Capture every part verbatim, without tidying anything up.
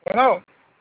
Bueno,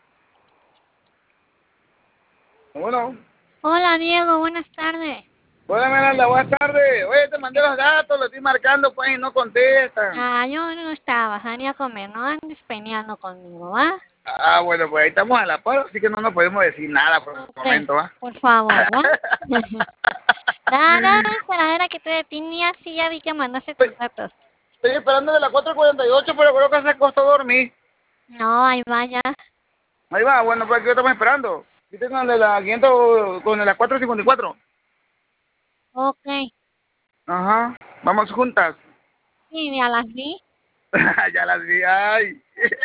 bueno. Hola Diego, buenas tardes. Hola Miranda, buenas tardes. Oye, te mandé los datos, lo estoy marcando pues y no contestan. Ah, yo no estaba, salí a comer, no andes peleando conmigo, ¿va? Ah, bueno, pues ahí estamos a la par, así que no nos podemos decir nada por el Ok, momento, ¿va? por favor, ¿va? Nada, nada, esperadera que te tenía, sí, ya vi que mandaste Estoy, tus datos. estoy esperando de las cuatro cuarenta y ocho, pero creo que se acostó a dormir. No, ahí vaya. Ahí va, bueno, pues aquí lo estamos esperando. ¿Viste con el de la quinientos, con el de las cuatro cincuenta y cuatro? Ok, Ajá, vamos juntas. sí, ya las vi. Ya las vi, ay.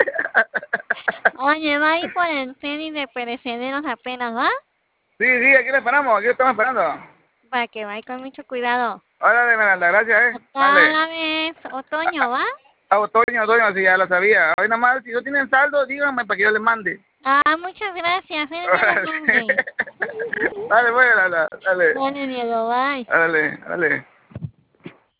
Oye, va ahí por el tenis de perecederos apenas, ¿va? Sí, sí, aquí lo esperamos, aquí lo estamos esperando. Para que vaya con mucho cuidado. Órale, Miranda, gracias, eh. Dale. Cada vez otoño, ¿va? Ah, otoño, otoño, sí, ya lo sabía. Hoy nada más, si no tienen saldo, díganme para que yo les mande. Ah, muchas gracias, eres bien amable. Dale, pues, dale, dale. Dale, Diego, bye. Dale, dale.